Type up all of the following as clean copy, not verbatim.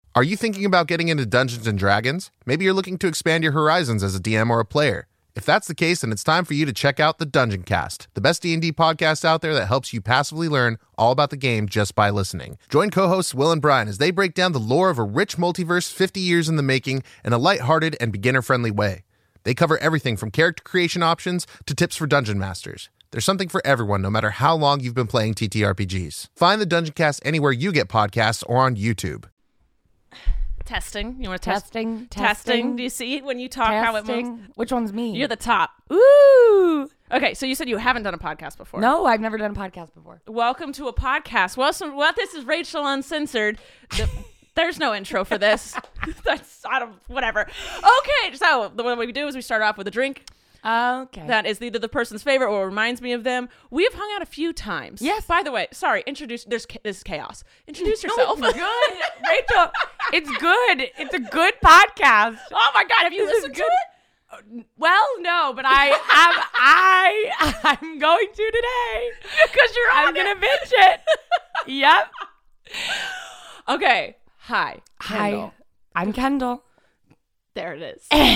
Are you thinking about getting into Dungeons & Dragons? Maybe you're looking to expand your horizons as a DM or a player. If that's the case, then it's time for you to check out the Dungeon Cast, the best D&D podcast out there that helps you passively learn all about the game just by listening. Join co-hosts Will and Brian as they break down the lore of a rich multiverse 50 years in the making in a lighthearted and beginner-friendly way. They cover everything from character creation options to tips for dungeon masters. There's something for everyone, no matter how long you've been playing TTRPGs. Find the Dungeon Cast anywhere you get podcasts or on YouTube. Testing. You want to test? Testing. Do you see when you talk how it moves? Which one's me? You're the top. Ooh. Okay, so you said you haven't done a podcast before. No, I've never done a podcast before. Welcome to a podcast. Well, this is Rachel Uncensored. There's no intro for this. Whatever. Okay, so what we do is we start off with a drink. Okay. That is either the person's favorite or reminds me of them. We have hung out a few times. Yes. By the way, sorry, this is chaos. Introduce yourself. It's good. Rachel, it's good. It's a good podcast. Oh my God, have you listened to it? Well, no, but I'm going to today. Because I'm going to binge it. Yep. Okay. Hi. Kendall. Hi. I'm Kendall. There it is.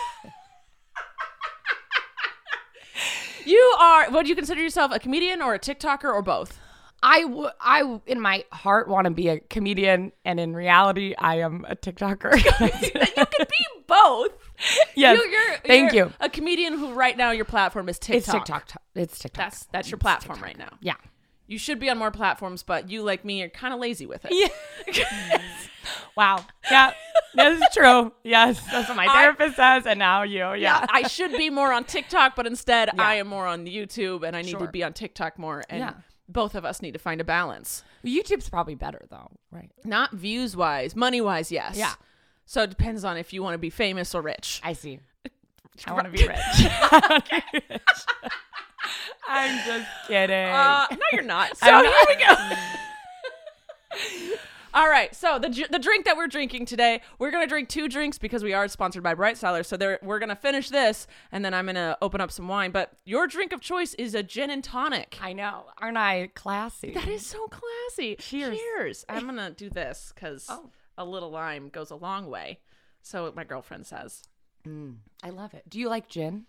You are, would you consider yourself a comedian or a TikToker or both? I in my heart want to be a comedian, and in reality, I am a TikToker. You could be both. Yes. Thank you're you. A comedian who right now your platform is TikTok. It's TikTok. It's TikTok. That's your platform right now. Yeah. You should be on more platforms, but you, like me, are kind of lazy with it. Yeah. Wow. Yeah. This is true. Yes. That's what my therapist says. And now you. Yeah. I should be more on TikTok, but instead I am more on YouTube, and I need to be on TikTok more. And both of us need to find a balance. YouTube's probably better though, right? Not views wise, money wise, yes. Yeah. So it depends on if you want to be famous or rich. I see. I want to be rich. I'm just kidding. No, you're not. So here we go. All right. So the drink that we're drinking today, we're going to drink 2 drinks because we are sponsored by Bright Cellar. So we're going to finish this, and then I'm going to open up some wine. But your drink of choice is a gin and tonic. I know. Aren't I classy? That is so classy. Cheers. I'm going to do this because a little lime goes a long way. So my girlfriend says. I love it. Do you like gin?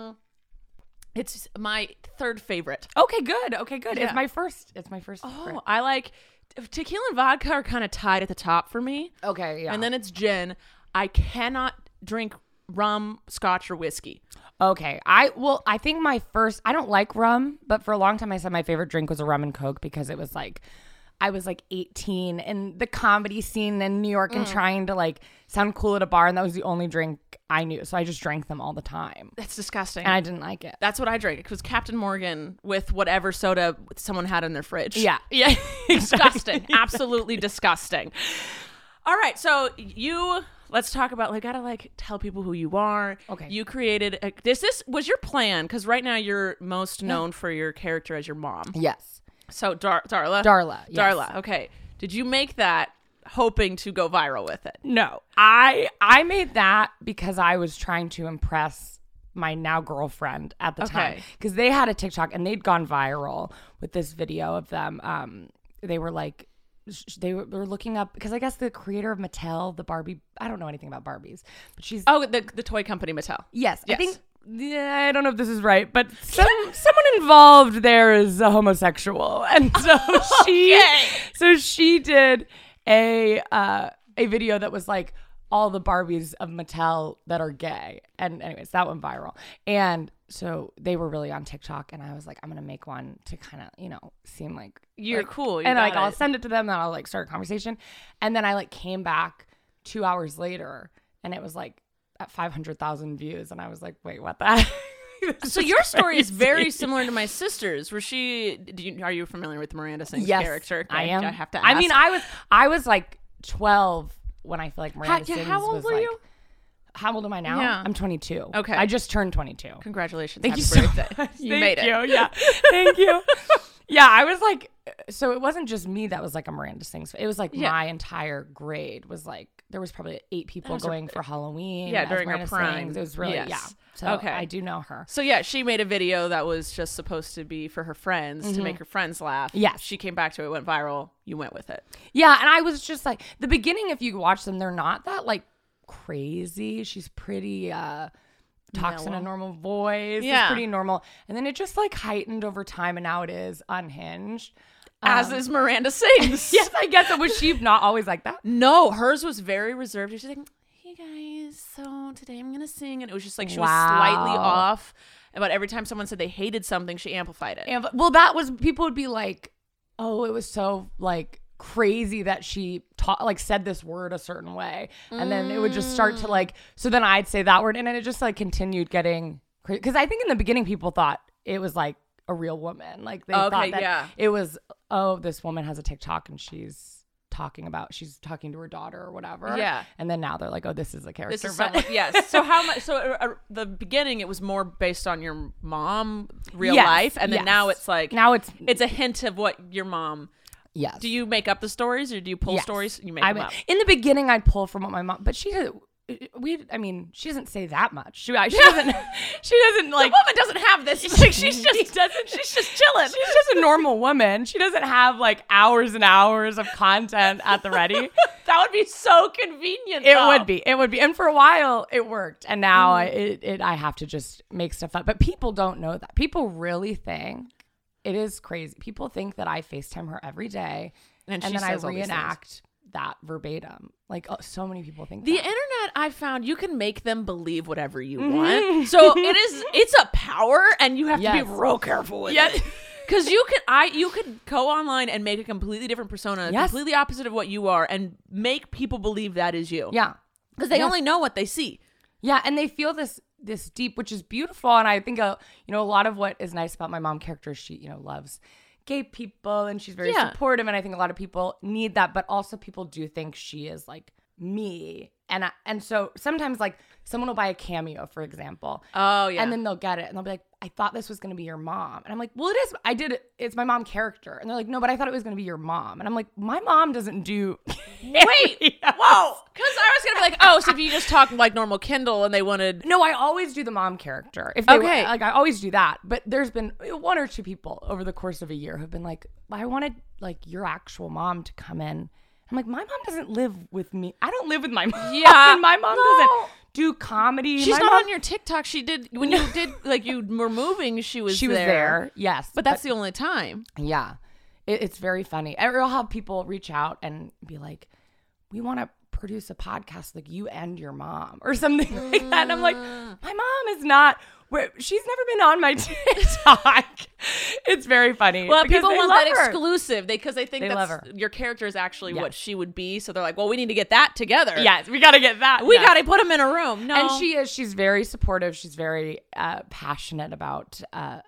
It's my 3rd favorite. Okay, good. Yeah. It's my first. Oh, I like tequila and vodka are kind of tied at the top for me. Okay, yeah. And then it's gin. I cannot drink rum, scotch, or whiskey. Okay. I think I don't like rum, but for a long time I said my favorite drink was a rum and Coke because it was like, I was like 18 in the comedy scene in New York and trying to like sound cool at a bar, and that was the only drink I knew. So I just drank them all the time. That's disgusting. And I didn't like it. That's what I drank. It was Captain Morgan with whatever soda someone had in their fridge. Yeah. Disgusting. Absolutely disgusting. All right. So let's talk about, gotta tell people who you are. Okay. You created, this was your plan, because right now you're most known for your character as your mom. Yes. So Darla. Yes. Darla. Okay. Did you make that hoping to go viral with it? No. I made that because I was trying to impress my now girlfriend at the time, because they had a TikTok and they'd gone viral with this video of them. They were looking up, because I guess the creator of Mattel, the Barbie, I don't know anything about Barbies, but she's the toy company Mattel. Yes. I think. Yeah, I don't know if this is right, but someone involved there is a homosexual, and so she did a video that was like all the Barbies of Mattel that are gay, and anyways, that went viral, and so they were really on TikTok, and I was like, I'm gonna make one to kind of seem like you're cool, and I'll send it to them, and I'll start a conversation, and then I came back 2 hours later, and it was at 500,000 views, and I was like, wait, what the heck? So your story is very similar to my sister's. Are you familiar with Miranda Sings character? I am. I have to ask. I mean, I was like 12 when I feel like Miranda Sings how old were you? How old am I now? Yeah. I'm 22. Okay. I just turned 22. Congratulations. Thank Happy you so birthday. much. You made it. Thank you. Yeah. Thank you. Yeah, I was like, so it wasn't just me that was like a Miranda Sings. It was like my entire grade was like, there was probably 8 people going for Halloween. Yeah, as during Miranda her prime. Sings. It was really, Yes. So Okay. I do know her. So yeah, she made a video that was just supposed to be for her friends to make her friends laugh. Yes. She came back to it, went viral. You went with it. Yeah, and I was just like, the beginning, if you watch them, they're not that like crazy. She's pretty talks in a normal voice. Yeah. It's pretty normal. And then it just like heightened over time, and now it is unhinged. As is Miranda Sings. Yes, I guess. Was she not always like that? No, hers was very reserved. She's like, hey guys, so today I'm going to sing. And it was just like she was slightly off. But every time someone said they hated something, she amplified it. And, well, that was, people would be like, oh, it was so like crazy that she said this word a certain way, and then it would just start to like, so then I'd say that word, and then it just like continued getting crazy, because I think in the beginning people thought it was like a real woman, like they thought that it was, oh, this woman has a TikTok and she's talking to her daughter or whatever, and then now they're like, oh, this is a character. This is someone, yes. So how much? So the beginning, it was more based on your mom, real life, and then now it's like, it's a hint of what your mom. Yes. Do you make up the stories, or do you pull stories? You make them up. In the beginning, I'd pull from what my mom, but she doesn't say that much. She doesn't. She doesn't like. The woman doesn't have this. She's just chilling. She's just a normal woman. She doesn't have like hours and hours of content at the ready. That would be so convenient. It would be. And for a while, it worked. And now I have to just make stuff up. But people don't know that. People really think. It is crazy. People think that I FaceTime her every day, and then I reenact that verbatim. Like, so many people think the that. internet, I found, you can make them believe whatever you want. So it's a power, and you have to be real careful with it. Because you could go online and make a completely different persona, completely opposite of what you are, and make people believe that is you. Yeah. Because they only know what they see. Yeah, and they feel this deep, which is beautiful. And I think a lot of what is nice about my mom character, she loves gay people, and she's very supportive, and I think a lot of people need that, but also people do think she is like me, and so sometimes like someone will buy a cameo, for example, and then they'll get it and they'll be like, I thought this was going to be your mom, and I'm like, well, it is. I did it. It's my mom character, and they're like, no, but I thought it was going to be your mom, and I'm like, my mom doesn't do. Wait, whoa, because I was going to be like, oh, so if you just talk like normal Kindle, and they wanted. No, I always do the mom character. If they like, I always do that, but there's been 1 or 2 people over the course of a year who've been like, I wanted like your actual mom to come in. I'm like, my mom doesn't live with me. I don't live with my mom. Yeah, and my mom doesn't do comedy. She's not on your TikTok. She did when you did like you were moving. She was there. Yes, but that's the only time. Yeah, it's very funny. I'll have people reach out and be like, we want to produce a podcast like you and your mom or something like that. And I'm like, my mom is not. She's never been on my TikTok. It's very funny. Well, people want that exclusive because they think love her. Your character is actually what she would be. So they're like, well, we need to get that together. Yes, we got to get that. We got to put them in a room. No, and she's very supportive. She's very passionate about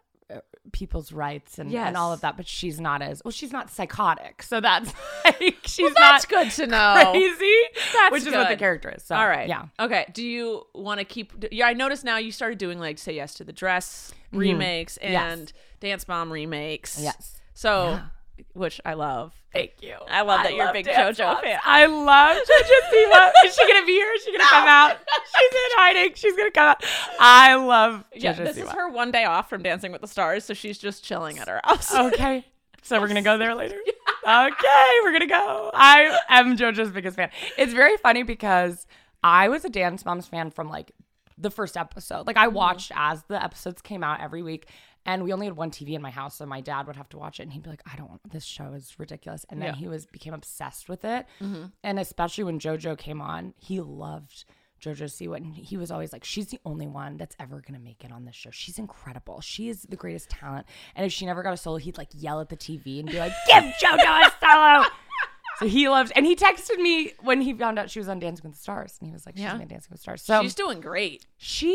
people's rights and all of that. But she's not psychotic. So that's like, that's good to know. Crazy. That's which is what the character is. So, all right. Yeah. Okay. Do you want to keep? Yeah, I noticed now you started doing like Say Yes to the Dress remakes and Dance Mom remakes. Yes. So, which I love. Thank you. I love that you're a big JoJo fan. I love JoJo Siwa. Is she gonna be here? Is she gonna come out? She's in hiding. She's gonna come out. I love JoJo This Siwa. is her one day off from Dancing with the Stars, so she's just chilling at her house. Okay. So we're going to go there later? Okay, we're going to go. I am JoJo's biggest fan. It's very funny because I was a Dance Moms fan from like the first episode. Like I watched as the episodes came out every week, and we only had one TV in my house, so my dad would have to watch it, and he'd be like, this show is ridiculous. And then he became obsessed with it. And especially when JoJo came on, he loved JoJo Siwa, and he was always like, she's the only one that's ever gonna make it on this show. She's incredible. She is the greatest talent. And if she never got a solo, he'd like yell at the TV and be like, give JoJo a solo. So he loves, and he texted me when he found out she was on Dancing with the Stars, and he was like, she's on Dancing with the Stars. So she's doing great. She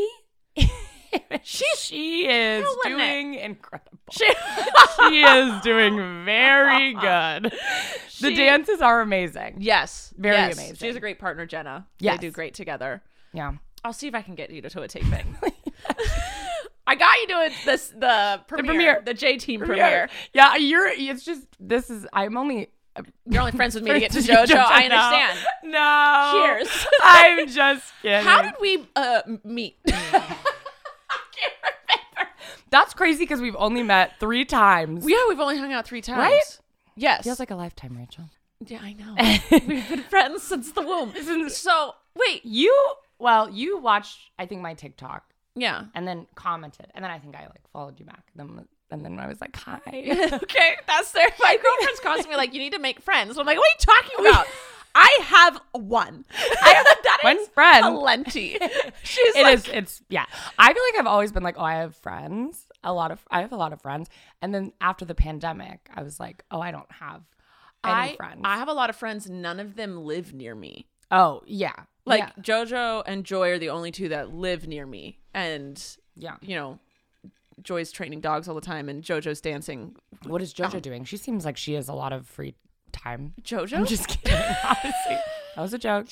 is doing incredible. She is doing very good. The dances are amazing. Yes. Very amazing. She has a great partner, Jenna. Yes. They do great together. Yeah. I'll see if I can get you to a taping. I got you doing the premiere, the J-Team premiere. Yeah, it's just, I'm only... You're only friends with me to get to JoJo. I understand. No. Cheers. I'm just kidding. How did we meet? I can't remember. That's crazy because we've only met 3 times. Yeah, we've only hung out 3 times. Right? Yes. Feels like a lifetime, Rachel. Yeah, I know. We've been friends since the womb. So, wait. You watched, I think, my TikTok. Yeah. And then commented. And then I think I followed you back. And then I was like, hi. Okay, that's there. My girlfriend's constantly like, you need to make friends. So I'm like, what are you talking about? I have one. One friend. Plenty. It's yeah. I feel like I've always been like, oh, I have friends. I have a lot of friends. And then after the pandemic, I was like, oh, I don't have any friends. I have a lot of friends. None of them live near me. Oh, yeah. Like JoJo and Joy are the only 2 that live near me. And, Joy's training dogs all the time and JoJo's dancing. What is JoJo doing? She seems like she has a lot of free time. JoJo? I'm just kidding. Honestly, that was a joke.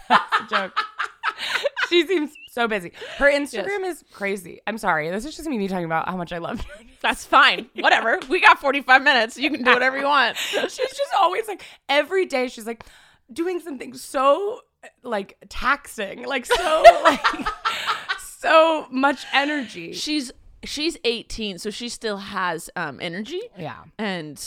She seems so busy. Her Instagram is crazy. I'm sorry. This is just me talking about how much I love her. That's fine. Whatever. We got 45 minutes. You can do whatever you want. She's just always like, every day she's like doing something so like taxing, like so like so much energy. She's 18, so she still has energy. Yeah. And,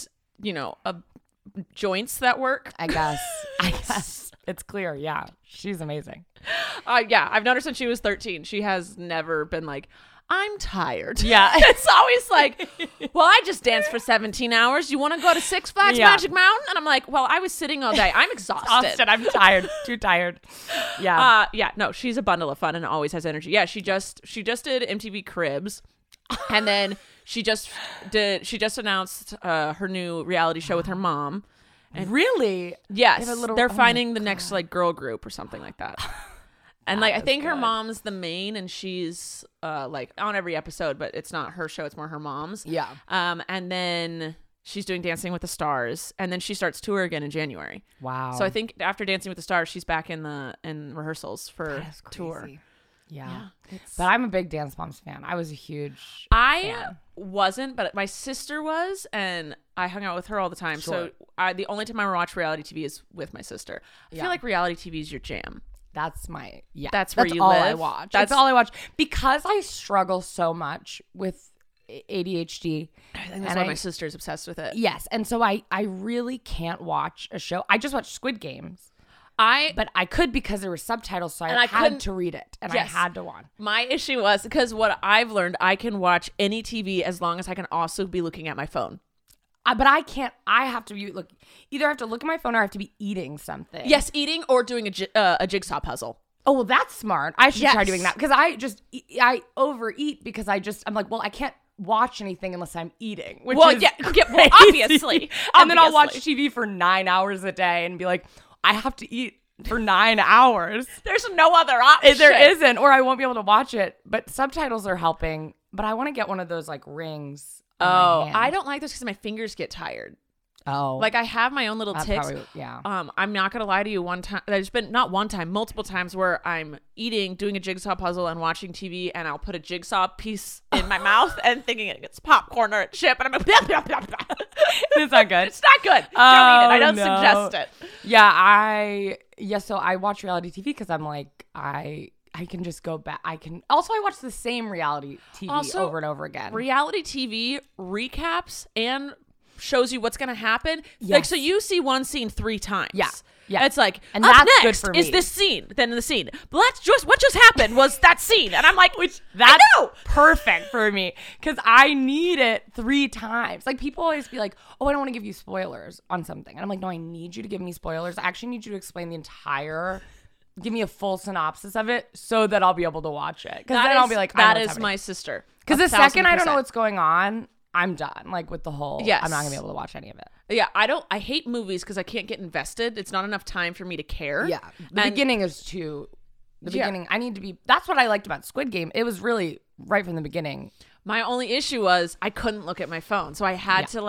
joints that work. I guess. It's clear. Yeah. She's amazing. I've known her since she was 13. She has never been like, I'm tired. Yeah. It's always like, well, I just danced for 17 hours. You want to go to Six Flags Magic Mountain? And I'm like, well, I was sitting all day. I'm exhausted. I'm tired. Too tired. Yeah. No, she's a bundle of fun and always has energy. Yeah, she just did MTV Cribs. And then she just announced her new reality show with her mom. And really? Yes. They're finding the next like girl group or something like that. And like I think her mom's the main and she's like on every episode, but it's not her show, it's more her mom's. Yeah. And then she's doing Dancing with the Stars and then she starts tour again in January. Wow. So I think after Dancing with the Stars, she's back in rehearsals for tour. Yeah. But I'm a big Dance Moms fan. I was a huge fan. Wasn't, but my sister was, and I hung out with her all the time. Sure. So the only time I watch reality TV is with my sister. I feel like reality TV is your jam. That's my That's where you all live. I watch. That's all I watch because I struggle so much with ADHD. I think that's why my sister's obsessed with it. Yes, and so I really can't watch a show. I just watched Squid Games. But I could because there were subtitles, so I had to read it, and I had to watch. My issue was because what I've learned, I can watch any TV as long as I can also be looking at my phone. But I can't. I have to be either I have to look at my phone or I have to be eating something. Yes, eating or doing a jigsaw puzzle. Oh, well, that's smart. I should try doing that because I overeat because I'm like, well, I can't watch anything unless I'm eating. Which is obviously. And then I'll watch TV for 9 hours a day and be like, I have to eat for 9 hours. There's no other option. There isn't, or I won't be able to watch it. But subtitles are helping. But I want to get one of those rings. Oh, I don't like this because my fingers get tired. Oh, like I have my own little tics. Probably, I'm not gonna lie to you. One time, there's been not one time, multiple times where I'm eating, doing a jigsaw puzzle, and watching TV, and I'll put a jigsaw piece in my mouth and thinking it's popcorn or a chip, and I'm like, blah, blah, blah, blah. It's not good. It's not good. Don't eat it. I don't suggest it. Yeah, so I watch reality TV because I'm like I can just go back. I watch the same reality TV over and over again. Reality TV recaps and shows you what's going to happen. Yes. Like, so you see one scene 3 times. Yeah. It's like, and up that's next good for me. is this scene, then the scene. But that's just what just happened was that scene. And I'm like, that's perfect for me because I need it 3 times. Like people always be like, oh, I don't want to give you spoilers on something. And I'm like, no, I need you to give me spoilers. I actually need you to explain give me a full synopsis of it so that I'll be able to watch it. Because then I'll be like, that is my sister. Because the second I don't know what's going on, I'm done. Like with the whole, I'm not gonna be able to watch any of it. Yeah, I hate movies because I can't get invested. It's not enough time for me to care. Yeah, the beginning is too. Beginning, I need to be. That's what I liked about Squid Game. It was really right from the beginning. My only issue was I couldn't look at my phone, so I had to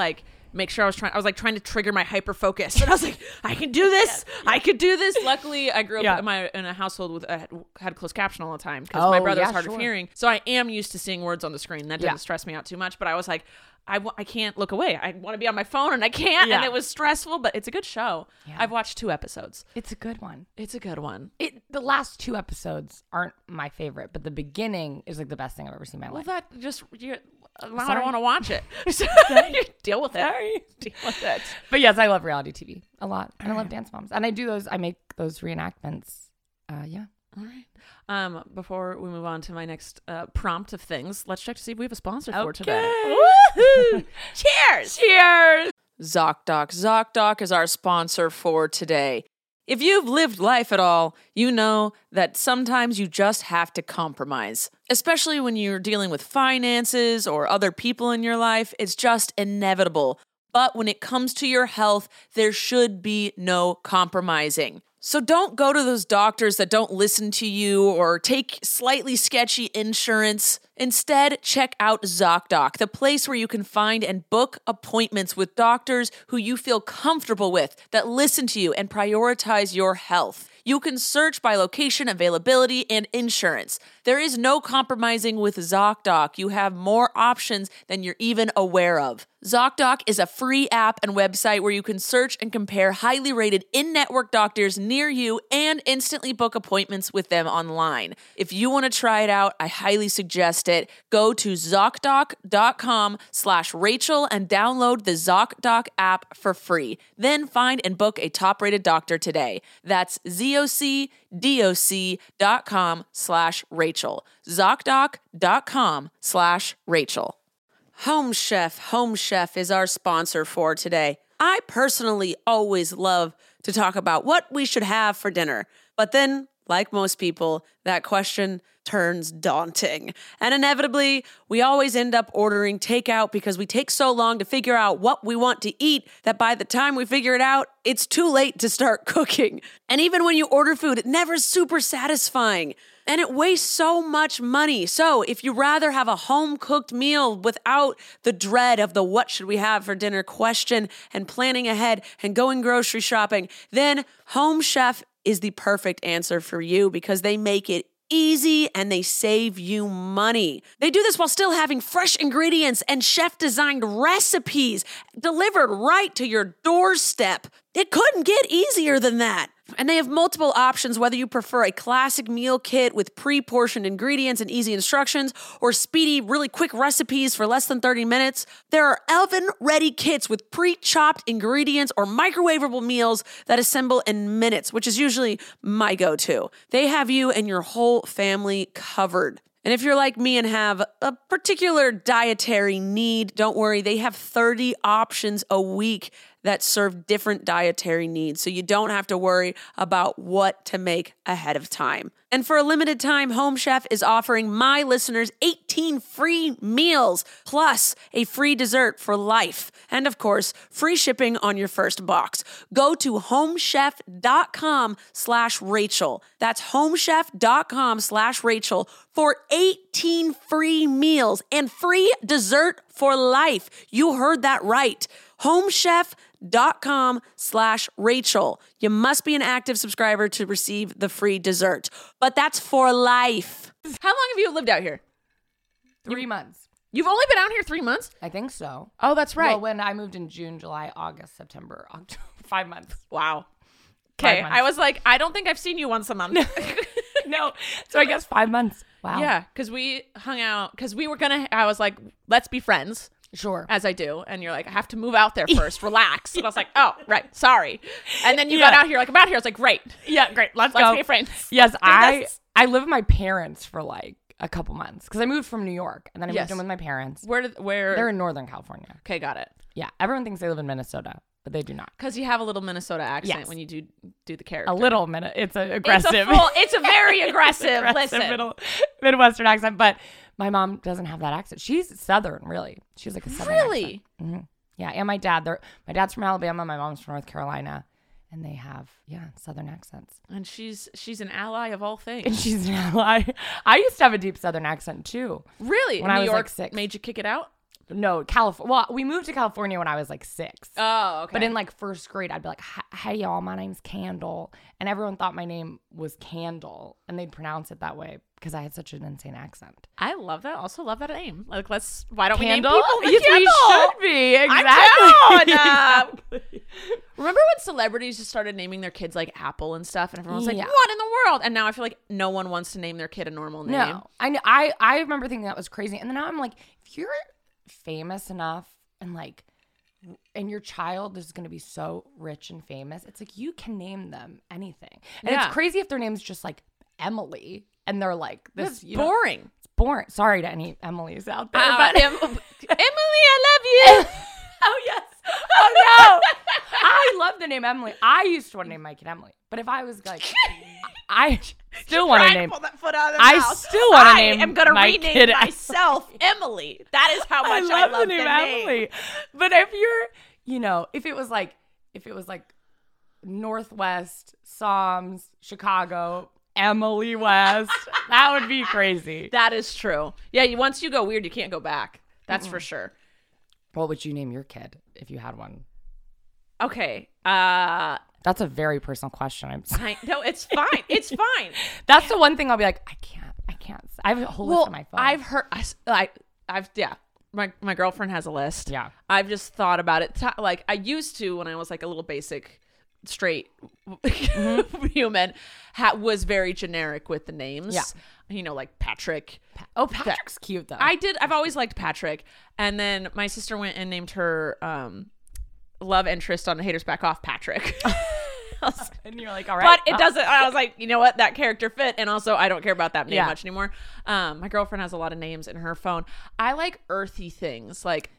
make sure I was trying to trigger my hyper focus. And I was like, I can do this. I could do this. Luckily, I grew up in a household with had closed caption all the time because my brother was hard of hearing. So I am used to seeing words on the screen. That didn't stress me out too much. But I was like, I can't look away. I want to be on my phone and I can't. Yeah. And it was stressful, but it's a good show. Yeah. I've watched 2 episodes. It's a good one. The last 2 episodes aren't my favorite, but the beginning is like the best thing I've ever seen in my life. Well, that just, I don't want to watch it. Deal with it. Deal with it. But yes, I love reality TV a lot. And I love Dance Moms. And I make those reenactments. Yeah. All right. Before we move on to my next prompt of things, let's check to see if we have a sponsor for today. Woohoo! Cheers! Cheers! ZocDoc. ZocDoc is our sponsor for today. If you've lived life at all, you know that sometimes you just have to compromise. Especially when you're dealing with finances or other people in your life, it's just inevitable. But when it comes to your health, there should be no compromising. So don't go to those doctors that don't listen to you or take slightly sketchy insurance. Instead, check out ZocDoc, the place where you can find and book appointments with doctors who you feel comfortable with, that listen to you and prioritize your health. You can search by location, availability, and insurance. There is no compromising with ZocDoc. You have more options than you're even aware of. ZocDoc is a free app and website where you can search and compare highly rated in-network doctors near you and instantly book appointments with them online. If you want to try it out, I highly suggest it. Go to ZocDoc.com/Rachel and download the ZocDoc app for free. Then find and book a top-rated doctor today. That's ZocDoc.com/Rachel. ZocDoc.com/Rachel. Home Chef is our sponsor for today. I personally always love to talk about what we should have for dinner. But then, like most people, that question turns daunting. And inevitably, we always end up ordering takeout because we take so long to figure out what we want to eat that by the time we figure it out, it's too late to start cooking. And even when you order food, it never is super satisfying. And it wastes so much money. So if you rather have a home-cooked meal without the dread of the what should we have for dinner question and planning ahead and going grocery shopping, then Home Chef is the perfect answer for you because they make it easy and they save you money. They do this while still having fresh ingredients and chef-designed recipes delivered right to your doorstep. It couldn't get easier than that. And they have multiple options, whether you prefer a classic meal kit with pre-portioned ingredients and easy instructions, or speedy, really quick recipes for less than 30 minutes. There are oven-ready kits with pre-chopped ingredients or microwavable meals that assemble in minutes, which is usually my go-to. They have you and your whole family covered. And if you're like me and have a particular dietary need, don't worry, they have 30 options a week that serve different dietary needs, so you don't have to worry about what to make ahead of time. And for a limited time, Home Chef is offering my listeners 18 free meals, plus a free dessert for life. And of course, free shipping on your first box. Go to homechef.com/Rachel. That's homechef.com/Rachel for 18 free meals and free dessert for life. You heard that right. homechef.com/Rachel. You must be an active subscriber to receive the free dessert, but that's for life. How long have you lived out here? 3 months. You've only been out here 3 months? I think so. Oh, that's right. Well, when I moved in June, July, August, September, October, 5 months. Wow. Okay, I was like, I don't think I've seen you once a month. No. So I guess 5 months. Wow. Yeah, because we hung out, because I was like, let's be friends. Sure. As I do. And you're like, I have to move out there first. Relax. And I was like, oh, right. Sorry. And then you got out here. Like, I'm out here. I was like, great. Yeah, great. Let's go. Be friends. Yes, I live with my parents for like a couple months because I moved from New York and then I moved in with my parents. Where? They're in Northern California. Okay, got it. Yeah. Everyone thinks they live in Minnesota, but they do not. Because you have a little Minnesota accent when you do the character. A little minute. It's aggressive. It's a very aggressive. Listen. Midwestern accent, but my mom doesn't have that accent. She's Southern, really. She's like a Southern accent. Mm-hmm. Yeah, and my dad. My dad's from Alabama. My mom's from North Carolina, and they have Southern accents. And she's an ally of all things. And she's an ally. I used to have a deep Southern accent too. Really? When I was like 6. Made you kick it out? No, California. Well, we moved to California when I was like 6. Oh, okay. But in like first grade, I'd be like, hey, y'all, my name's Candle. And everyone thought my name was Candle. And they'd pronounce it that way because I had such an insane accent. I love that. Also love that name. Like, why don't Candle? we name people the Yes, Candle? we should be. Exactly. I'm down. Exactly. Remember when celebrities just started naming their kids like Apple and stuff, and everyone was like, Yeah. "What in the world?" And now I feel like no one wants to name their kid a normal name. No, I remember thinking that was crazy. And then now I'm like, if you're famous enough and your child is going to be so rich and famous, it's like you can name them anything. And Yeah. it's crazy if their name's just like Emily and they're like this. It's boring. It's boring. Sorry to any Emilys out there, But but Emily, I love you. oh yes. Oh no. I love the name Emily. I used to want to name my kid Emily, but if I was like, I still want to name. Pull that foot out of their I mouth. still want to name. I am gonna my rename kid myself Emily. That is how much I love the name Emily. But if you're, if it was like Northwest, Psalms, Chicago, Emily West, that would be crazy. That is true. Yeah, once you go weird, you can't go back. That's for sure. What would you name your kid if you had one? Okay. That's a very personal question. I'm sorry. No, it's fine. It's fine. That's the one thing I'll be like, I can't. I have a whole list on my phone. I've heard, my girlfriend has a list. Yeah. I've just thought about it. Like I used to when I was like a little basic, straight human, was very generic with the names. Yeah. Like Patrick. Patrick's cute though. I've always liked Patrick. And then my sister went and named her love interest on the Haters Back Off Patrick. And you're like, all right. But it doesn't. I was like, you know what? That character fit. And also, I don't care about that name much anymore. My girlfriend has a lot of names in her phone. I like earthy things. Like,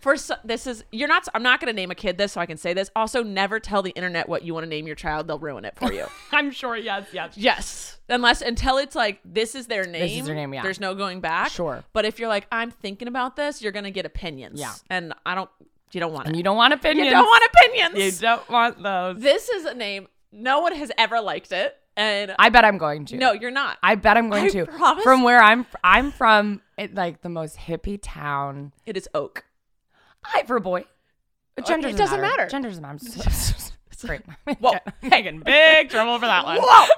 I'm not going to name a kid this, so I can say this. Also, never tell the internet what you want to name your child. They'll ruin it for you. I'm sure. Yes. Yes. Until it's like, this is their name. This is their name, yeah. There's no going back. Sure. But if you're like, I'm thinking about this, you're going to get opinions. Yeah. And you don't want it. And you don't want opinions. You don't want opinions. You don't want those. This is a name. No one has ever liked it. And I bet I'm going to. No, you're not. I bet I'm going to. Promise? From where I'm from, like the most hippie town. It is Oak. For a boy. Gender it doesn't matter. Gender doesn't matter. It's great. Whoa. Making big trouble for that one.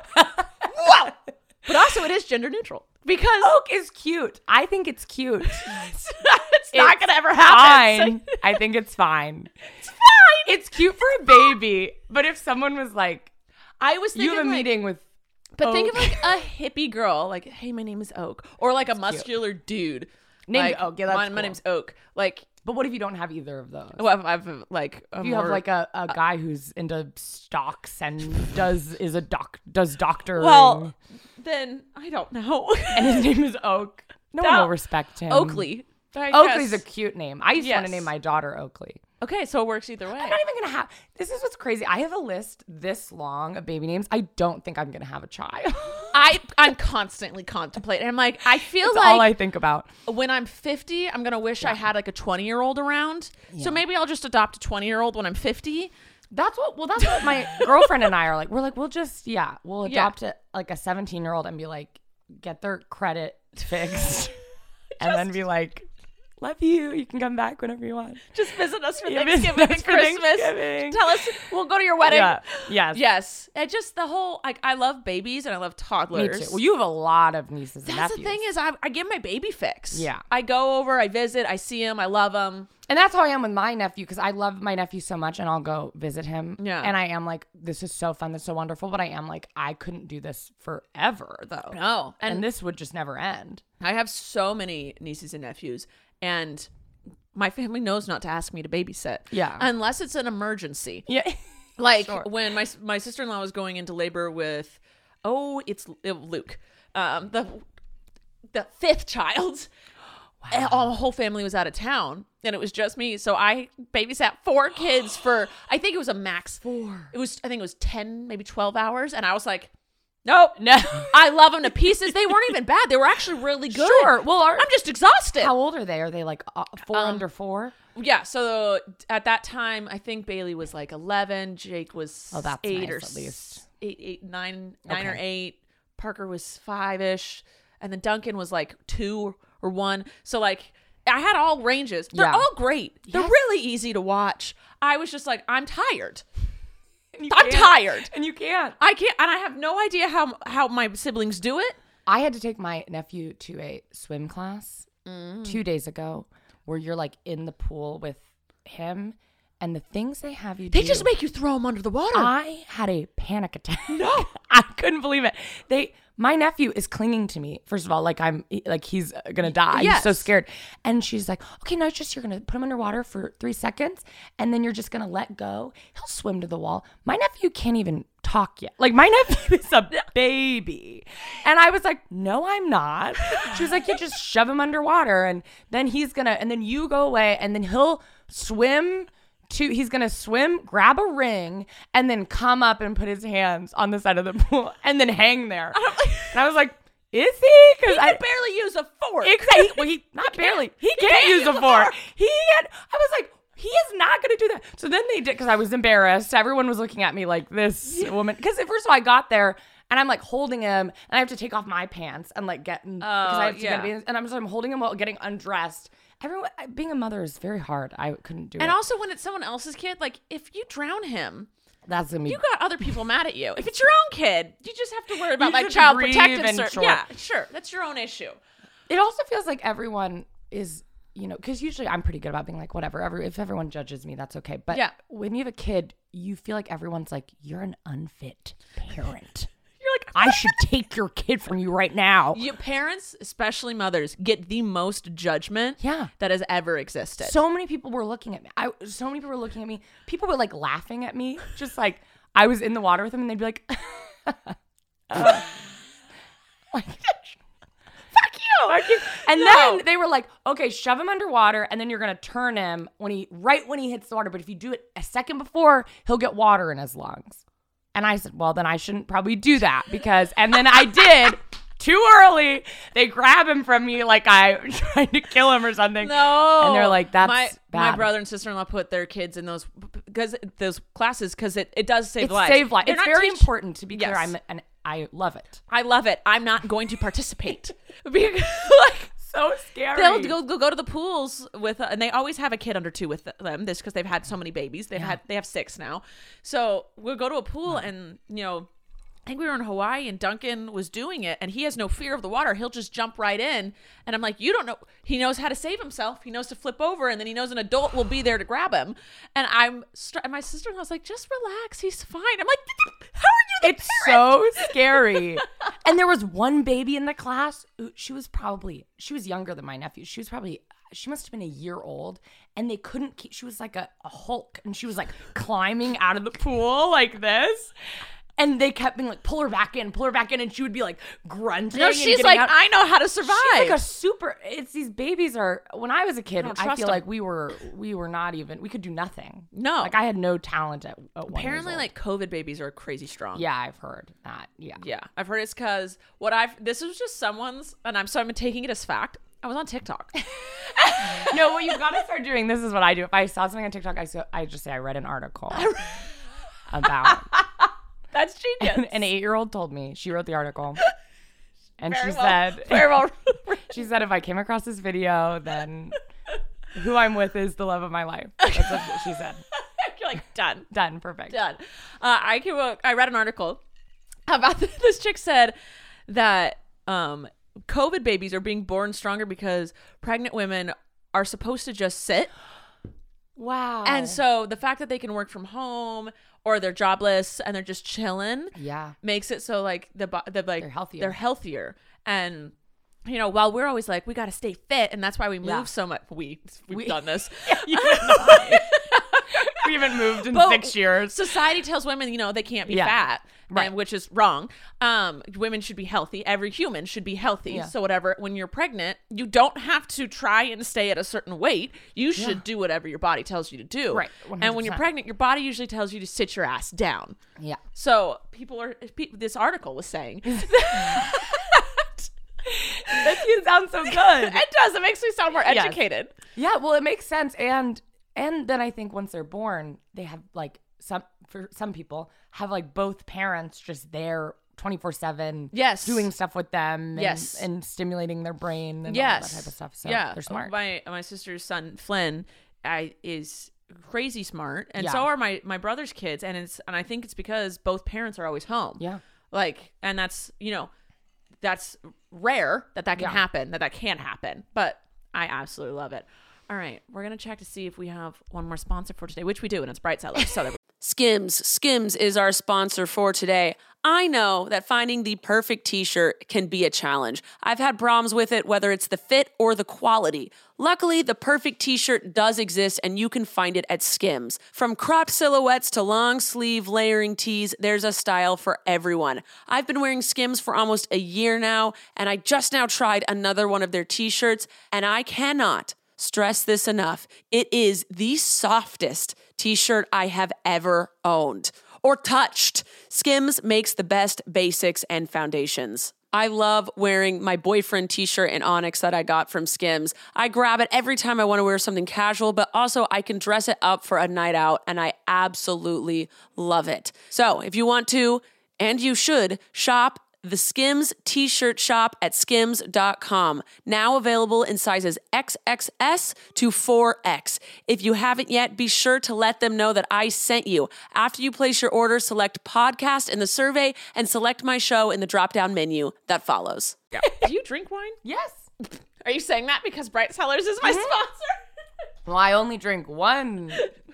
Whoa. But also it is gender neutral. Because Oak is cute. I think it's cute. it's not going to ever happen. Fine. I think it's fine. It's fine. It's cute for a baby. But if someone was like, I was thinking you have a meeting with But Oak. think of like a hippie girl, like, hey, my name is Oak. Or like a muscular dude. Named Oak. Yeah, that's my name's Oak. Like, but what if you don't have either of those? well, I've like if you have like a guy who's into stocks and does doctoring. Well, then I don't know. And his name is Oak. No one will respect him. Oakley. Oakley's a cute name. I used to want to name my daughter Oakley. Okay, so it works either way. I'm not even gonna have. This is what's crazy. I have a list this long of baby names. I don't think I'm gonna have a child. I'm constantly contemplating. I'm like, I feel That's like all I think about. When I'm 50, I'm gonna wish I had like a 20-year-old around. Yeah. So maybe I'll just adopt a 20-year-old when I'm 50. That's what my girlfriend and I are like. We're like, we'll adopt it like a 17-year-old and be like, get their credit fixed, and then be like, love you. You can come back whenever you want. Just visit us for Thanksgiving and Christmas. Tell us. We'll go to your wedding. Yeah. Yes. And just the whole, I love babies and I love toddlers. Me too. Well, you have a lot of nieces and nephews. That's the thing is I get my baby fix. Yeah. I go over, I visit, I see him, I love him. And that's how I am with my nephew because I love my nephew so much and I'll go visit him. Yeah. And I am like, this is so fun. This is so wonderful. But I am like, I couldn't do this forever though. No. And this would just never end. I have so many nieces and nephews and my family knows not to ask me to babysit. Yeah. Unless it's an emergency. Yeah. Like when my sister-in-law was going into labor with, Luke, the fifth child. Wow. And the whole family was out of town and it was just me. So I babysat 4 kids for, I think it was a max 4. I think it was 10, maybe 12 hours. And I was like, nope. No. I love them to pieces. They weren't even bad. They were actually really good. Sure. Well, I'm just exhausted. How old are they? Are they like 4 under 4? Yeah. So at that time, I think Bailey was like 11. Jake was 8 or at least 9 or 8. Parker was 5-ish. And then Duncan was like 2 or 1. So like I had all ranges. They're all great. They're really easy to watch. I was just like, I'm tired. I'm tired. And you can't. I can't. And I have no idea how my siblings do it. I had to take my nephew to a swim class 2 days ago where you're like in the pool with him. And the things they have you do. They just make you throw them under the water. I had a panic attack. No. I couldn't believe it. My nephew is clinging to me. First of all, like he's going to die. Yes. He's so scared. And she's like, okay, no, it's just you're going to put him underwater for 3 seconds. And then you're just going to let go. He'll swim to the wall. My nephew can't even talk yet. Like my nephew is a baby. And I was like, no, I'm not. She was like, you just shove him underwater. And then and then you go away and then he'll swim. He's going to swim, grab a ring, and then come up and put his hands on the side of the pool and then hang there. And I was like, is he? Because I can barely use a fork. Exactly. Well, not barely. He can't use a fork. I was like, he is not going to do that. So then they did, because I was embarrassed. Everyone was looking at me like this woman. Because first of all, I got there. And I'm like holding him, and I have to take off my pants and like because I have to get and I'm holding him while getting undressed. Being a mother is very hard. I couldn't do it. And also when it's someone else's kid, like if you drown him, that's gonna be. You got other people mad at you. If it's your own kid, you just have to worry about like child protective. Yeah, sure, that's your own issue. It also feels like everyone is, because usually I'm pretty good about being like whatever. If everyone judges me, that's okay. But when you have a kid, you feel like everyone's like you're an unfit parent. I should take your kid from you right now. Your parents, especially mothers, get the most judgment that has ever existed. So many people were looking at me. People were like laughing at me. Just like I was in the water with them and they'd be like, fuck you. And then they were like, okay, shove him underwater and then you're going to turn him when he hits the water. But if you do it a second before, he'll get water in his lungs. And I said, well, then I shouldn't probably do that and then I did too early. They grab him from me like I'm trying to kill him or something. No. And they're like, that's bad. My brother and sister-in-law put their kids in those classes because it does save lives. It's very important to be clear. I love it. I love it. I'm not going to participate. Because, so scary. They'll go to the pools with, and they always have a kid under 2 with them. This because they've had so many babies. They have 6 now. So we'll go to a pool, and I think we were in Hawaii, and Duncan was doing it, and he has no fear of the water. He'll just jump right in, and I'm like, you don't know. He knows how to save himself. He knows to flip over, and then he knows an adult will be there to grab him. And and my sister-in-law was like, just relax. He's fine. I'm like, how are you? It's so scary. And there was one baby in the class. She was younger than my nephew. She must have been a year old, and they couldn't keep. She was like a Hulk, and she was like climbing out of the pool like this. And they kept being like, pull her back in, and she would be like grunting. No, she's like, I know how to survive. She's like these babies are, when I was a kid, I feel like we were not even, we could do nothing. No. Like I had no talent at 1 Apparently like COVID babies are crazy strong. Yeah, I've heard that. Yeah. Yeah. I've heard it's because this was just someone's, and I'm taking it as fact. I was on TikTok. No, what you've got to start doing, this is what I do. If I saw something on TikTok, I just say I read an article about. That's genius. An 8-year-old told me. She wrote the article. And she said, she said, if I came across this video, then who I'm with is the love of my life. That's what she said. You're like, done. Done. Perfect. Done. I read an article about this chick said that COVID babies are being born stronger because pregnant women are supposed to just sit. Wow. And so the fact that they can work from home or they're jobless and they're just chilling makes it so like they're healthier. And while we're always like, we got to stay fit, and that's why we move so much. We've done this. We haven't moved in 6 years. Society tells women, they can't be fat, right? Which is wrong. Women should be healthy. Every human should be healthy. Yeah. So whatever, when you're pregnant, you don't have to try and stay at a certain weight. You should do whatever your body tells you to do. Right. 100%. And when you're pregnant, your body usually tells you to sit your ass down. Yeah. So this article was saying that sounds so good. It does. It makes me sound more educated. Yeah. Well, it makes sense. And then I think once they're born, they have like some people have like both parents just there 24/7 Yes. doing stuff with them Yes. and stimulating their brain and all Yes. that type of stuff. So Yeah. they're smart. My sister's son Flynn is crazy smart, and Yeah. so are my brother's kids, and I think it's because both parents are always home. Yeah. Like, and that's, that's rare that can happen, that can happen, but I absolutely love it. All right, we're going to check to see if we have one more sponsor for today, which we do, and it's Bright Sellers. So Skims. Skims is our sponsor for today. I know that finding the perfect t-shirt can be a challenge. I've had problems with it, whether it's the fit or the quality. Luckily, the perfect t-shirt does exist, and you can find it at Skims. From cropped silhouettes to long sleeve layering tees, there's a style for everyone. I've been wearing Skims for almost a year now, and I just now tried another one of their t-shirts, and I cannot stress this enough. It is the softest t-shirt I have ever owned or touched. Skims makes the best basics and foundations. I love wearing my boyfriend t-shirt in Onyx that I got from Skims. I grab it every time I want to wear something casual, but also I can dress it up for a night out, and I absolutely love it. So if you want to, and you should, shop the Skims t-shirt shop at skims.com. Now available in sizes XXS to 4X. If you haven't yet, be sure to let them know that I sent you. After you place your order, select podcast in the survey and select my show in the drop-down menu that follows. Yeah. Do you drink wine? Yes. Are you saying that because Bright Sellers is my sponsor? Well, I only drink one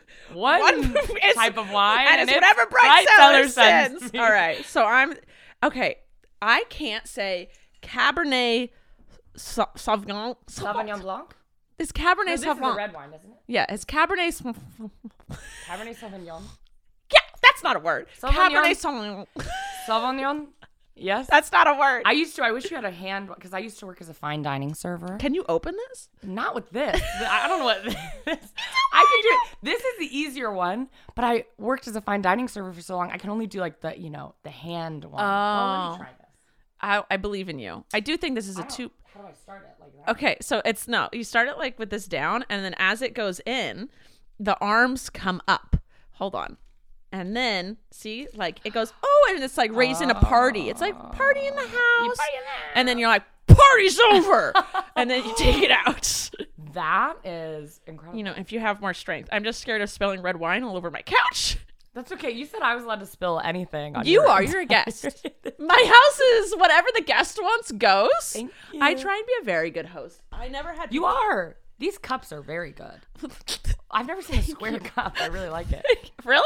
type of wine. And it's whatever Bright Sellers sends. All right. So okay. I can't say Cabernet Sauvignon. Sauvignon Blanc? It's Cabernet No, this Sauvignon. is a red wine, isn't it? Yeah, it's Cabernet Cabernet Sauvignon. Yeah, that's not a word. Sauvignon. Cabernet Sauvignon. Sauvignon? Yes. That's not a word. I wish you had a hand, because I used to work as a fine dining server. Can you open this? Not with this. I don't know what this is. I can do it. This is the easier one, but I worked as a fine dining server for so long. I can only do like the hand one. Oh, let me try this. I believe in you. I do think this is How do I start it like that? Okay, so you start it like with this down, and then as it goes in, the arms come up. Hold on. And then, see, like it goes, and it's like raising a party. It's like party in the house. And then you're like, party's over. And then you take it out. That is incredible. If you have more strength. I'm just scared of spilling red wine all over my couch. That's okay. You said I was allowed to spill anything on you're a guest. My house is whatever the guest wants goes. Thank you. I try and be a very good host. I never had. You are. These cups are very good. I've never seen a square cup. I really like it. Really?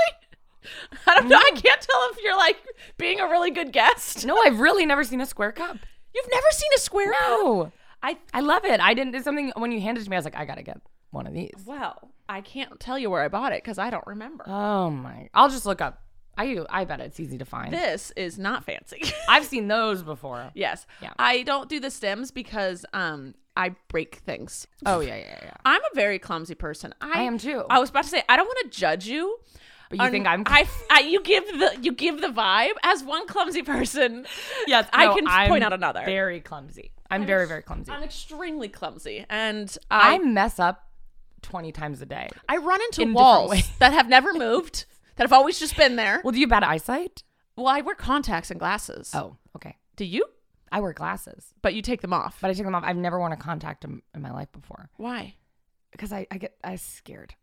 I don't know. I can't tell if you're like being a really good guest. No, I've really never seen a square cup. You've never seen a square cup? No. I love it. It's something when you handed it to me, I was like, I gotta get one of these. Well, I can't tell you where I bought it because I don't remember. Oh my! I'll just look up. I bet it's easy to find. This is not fancy. I've seen those before. Yes. Yeah. I don't do the stems because I break things. Oh yeah. I'm a very clumsy person. I am too. I was about to say I don't want to judge you. But you think I'm? You give the vibe as one clumsy person. Yes, I can point out another. Very clumsy. I'm very, very clumsy. I'm extremely clumsy, and I mess up 20 times a day. I run into walls that have never moved, that have always just been there. Well, do you have bad eyesight? Well, I wear contacts and glasses. Oh, okay. Do you? I wear glasses, but you take them off. But I take them off. I've never worn a contact in my life before. Why? Because I get scared.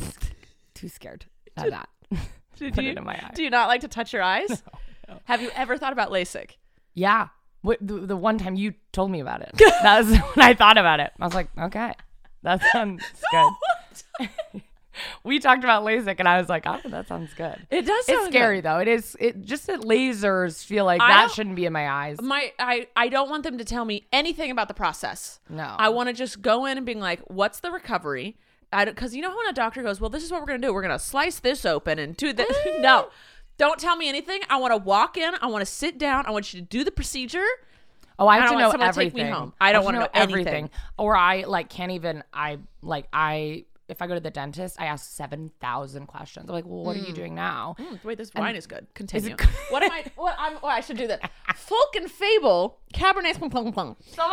Too scared of that. Put it in my eye. Do you not like to touch your eyes? No. Have you ever thought about LASIK? Yeah. The one time you told me about it. That was when I thought about it. I was like, okay, that sounds good. We talked about LASIK and I was like, oh, that sounds good. It does sound scary though. It just that lasers feel like that shouldn't be in my eyes. I don't want them to tell me anything about the process. No. I want to just go in and being like, what's the recovery? Because you know when a doctor goes, well, this is what we're going to do. We're going to slice this open and do this. No, don't tell me anything. I want to walk in. I want to sit down. I want you to do the procedure. Oh, I have to know everything. everything. To take me home. I don't want to know everything. Or I can't even, if I go to the dentist, I ask 7,000 questions. I'm like, well, what are you doing now? Wait, this wine is good. Continue. I should do that. Folk and Fable Cabernet Sauvignon.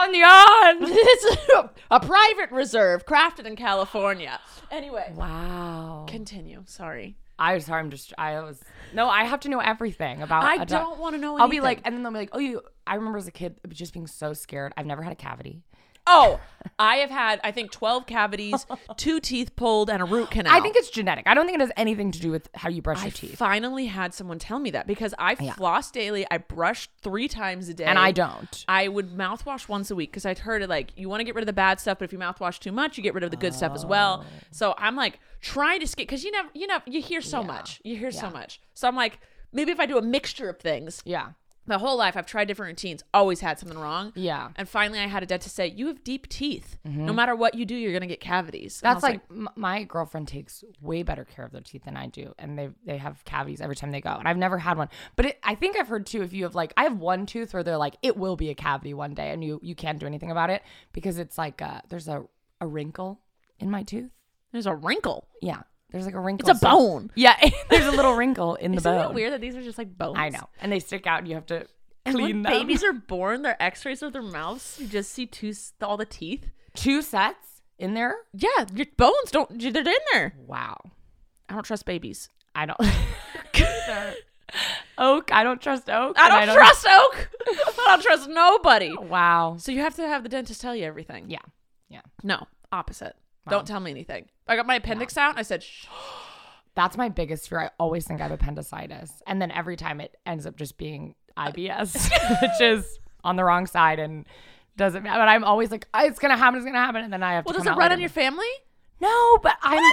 It's a private reserve crafted in California. Anyway. Wow. Continue. Sorry. I have to know everything about. I don't want to know anything. I'll be like, and then they'll be like, I remember as a kid just being so scared. I've never had a cavity. Oh, I have had, I think, 12 cavities, 2 teeth pulled, and a root canal. I think it's genetic. I don't think it has anything to do with how you brush your teeth. I finally had someone tell me that because I floss daily. I brush 3 times a day. And I don't. I would mouthwash once a week because I'd heard it like, you want to get rid of the bad stuff, but if you mouthwash too much, you get rid of the good stuff as well. So I'm like trying to skip because you hear so much. You hear so much. So I'm like, maybe if I do a mixture of things. Yeah. My whole life, I've tried different routines, always had something wrong. Yeah. And finally, I had a dentist say, you have deep teeth. No matter what you do, you're going to get cavities. That's like my girlfriend takes way better care of their teeth than I do. And they have cavities every time they go. And I've never had one. But I think I've heard too, if you have like, I have one tooth where they're like, it will be a cavity one day and you can't do anything about it because it's like, there's a wrinkle in my tooth. There's a wrinkle? Yeah. There's like a wrinkle. It's a bone. Yeah. There's a little wrinkle in the bone. Isn't it weird that these are just like bones? I know. And they stick out and you have to and clean when them. Babies are born, their x-rays of their mouths, you just see all the teeth. 2 sets in there? Yeah. Your bones they're in there. Wow. I don't trust babies. I don't. Oak. I don't trust Oak. I don't trust Oak. I don't trust nobody. Wow. So you have to have the dentist tell you everything. Yeah. Yeah. No. Opposite. Wow. Don't tell me anything. I got my appendix out. And I said, shh. That's my biggest fear. I always think I have appendicitis. And then every time it ends up just being IBS, which is on the wrong side and doesn't matter. But I'm always like, it's going to happen. And then I have to does it run in your family? No, but I'm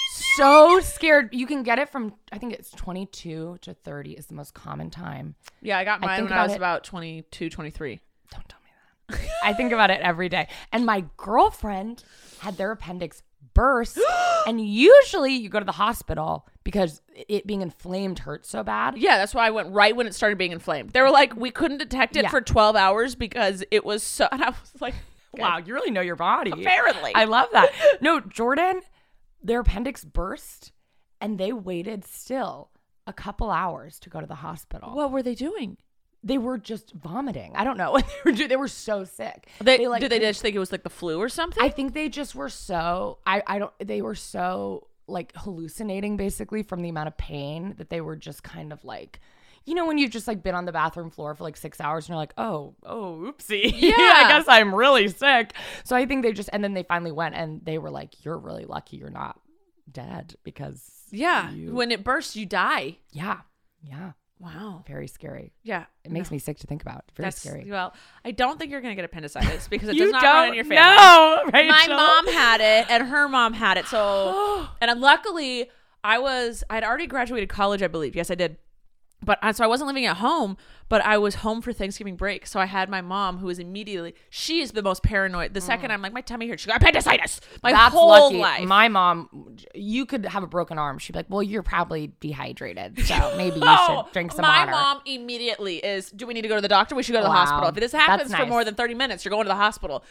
so scared. You can get it from, I think it's 22 to 30 is the most common time. Yeah, I got mine when I was about 22, 23. Don't tell me that. I think about it every day. And my girlfriend had their appendix burst. And usually you go to the hospital because it being inflamed hurts so bad. Yeah, that's why I went right when it started being inflamed. They were like, we couldn't detect it for 12 hours because it was so, and I was like, wow, you really know your body. Apparently. I love that. No, Jordan, their appendix burst and they waited still a couple hours to go to the hospital. What were they doing? They were just vomiting. I don't know what they were doing. They were so sick. Did they just think it was like the flu or something? I think they just were so, they were so like hallucinating basically from the amount of pain that they were just kind of like, you know, when you've just like been on the bathroom floor for like 6 hours and you're like, oh, oopsie. Yeah. I guess I'm really sick. So I think and then they finally went and they were like, you're really lucky you're not dead because. Yeah. When it bursts, you die. Yeah. Yeah. Wow. Very scary. Yeah. It makes me sick to think about. Very scary. Well, I don't think you're going to get appendicitis because it does not run in your family. No, Rachel. My mom had it and her mom had it. So, and luckily I'd already graduated college, I believe. Yes, I did. But so I wasn't living at home, but I was home for Thanksgiving break. So I had my mom who was she is the most paranoid. The second I'm like, my tummy hurts, she got appendicitis. That's whole lucky. Life. My mom, you could have a broken arm. She'd be like, well, you're probably dehydrated. So maybe you should drink some water. My mom immediately do we need to go to the doctor? We should go to the hospital. If this happens for more than 30 minutes, you're going to the hospital.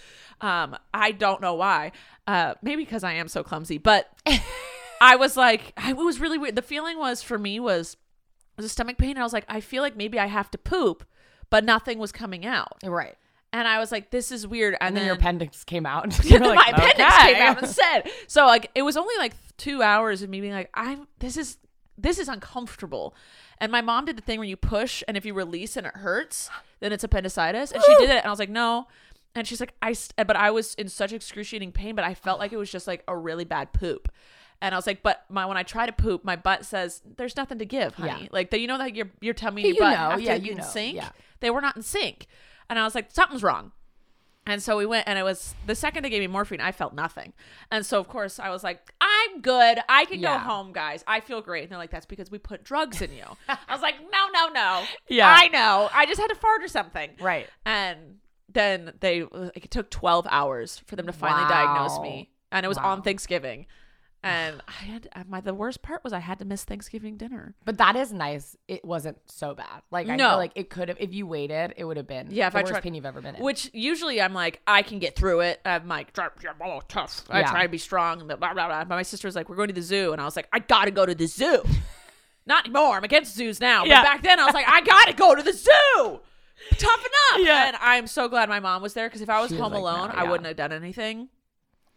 I don't know why. Maybe because I am so clumsy. But I was like, it was really weird. The feeling for me was a stomach pain. And I was like, I feel like maybe I have to poop, but nothing was coming out. Right. And I was like, this is weird. And then your appendix came out. Like, my appendix came out instead. So like, it was only like 2 hours of me being like, this is uncomfortable. And my mom did the thing where you push and if you release and it hurts, then it's appendicitis. And she did it. And I was like, no. And she's like, but I was in such excruciating pain, but I felt like it was just like a really bad poop. And I was like, but when I try to poop, my butt says, there's nothing to give, honey. Yeah. Like, you know that your tummy and your butt have to be in sync? Yeah. They were not in sync. And I was like, something's wrong. And so we went, and it was the second they gave me morphine, I felt nothing. And so, of course, I was like, I'm good. I can go home, guys. I feel great. And they're like, that's because we put drugs in you. I was like, no. Yeah. I know. I just had to fart or something. Right. And then it took 12 hours for them to finally diagnose me. And it was on Thanksgiving. And the worst part was I had to miss Thanksgiving dinner. But that is nice. It wasn't so bad. Like, I feel like it could have, if you waited, it would have been the worst pain you've ever been in. Which usually I'm like, I can get through it. I'm like, tough. I try to be strong. Blah, blah, blah. But my sister was like, we're going to the zoo. And I was like, I got to go to the zoo. Not anymore. I'm against zoos now. But back then I was like, I got to go to the zoo. Toughen up. Yeah. And I'm so glad my mom was there because if I was home alone, I wouldn't have done anything.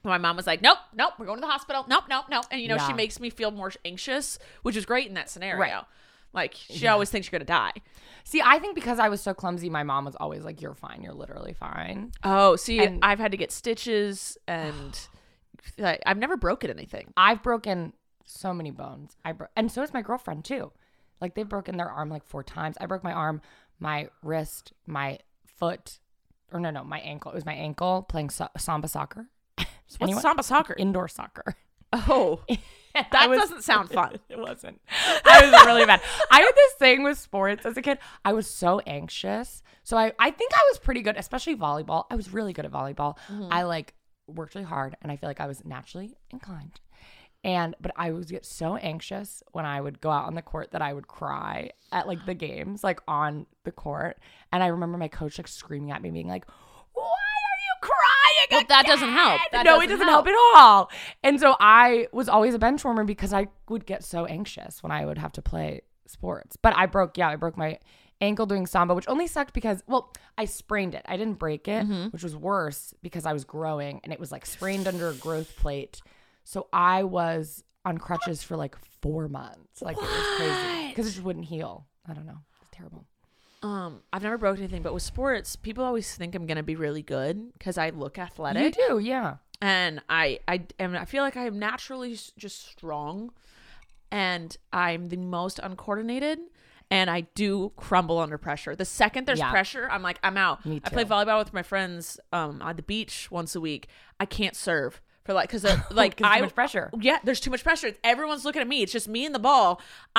My mom was like, nope, we're going to the hospital. Nope. And, you know, Yeah. she makes me feel more anxious, which is great in that scenario. Right. Like, she always thinks you're going to die. See, I think because I was so clumsy, my mom was always like, you're fine. You're literally fine. Oh, see, And- I've had to get stitches and like, I've never broken anything. I've broken so many bones. And so has my girlfriend too. Like they've broken their arm like 4 times. I broke my arm, my wrist, my foot, or no, my ankle. It was my ankle playing samba soccer. What's samba soccer? Indoor soccer. Oh, that doesn't sound fun. It wasn't. I was really bad. I had this thing with sports as a kid. I was so anxious. So I think I was pretty good, especially volleyball. I was really good at volleyball. I like worked really hard and I feel like I was naturally inclined. But I would get so anxious when I would go out on the court that I would cry at like the games, like on the court. And I remember my coach like screaming at me, being like, "Why are you crying?" Well, that doesn't help. It doesn't help at all. And so I was always a bench warmer because I would get so anxious when I would have to play sports. But I broke my ankle doing samba, which only sucked because, well, I sprained it. I didn't break it, which was worse because I was growing and it was like sprained under a growth plate. So I was on crutches for like 4 months. Like it was crazy because it just wouldn't heal. I don't know. It's terrible. I've never broken anything, but with sports, people always think I'm going to be really good because I look athletic. You do, yeah. And I feel like I am naturally just strong, and I'm the most uncoordinated, and I do crumble under pressure. The second there's pressure, I'm like, I'm out. Me too. I play volleyball with my friends on the beach once a week. I can't serve for like, because like too much pressure. Yeah, there's too much pressure. Everyone's looking at me. It's just me and the ball.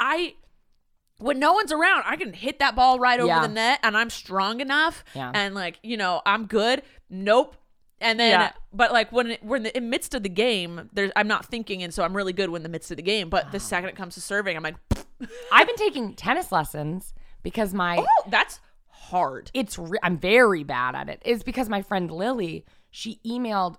When no one's around, I can hit that ball right over the net, and I'm strong enough. Yeah. And like, you know, I'm good. Nope. And then, but like when we're in the midst of the game, I'm not thinking, and so I'm really good when in the midst of the game. But the second it comes to serving, I'm like, I've been taking tennis lessons because that's hard. I'm very bad at it. It's because my friend Lily, she emailed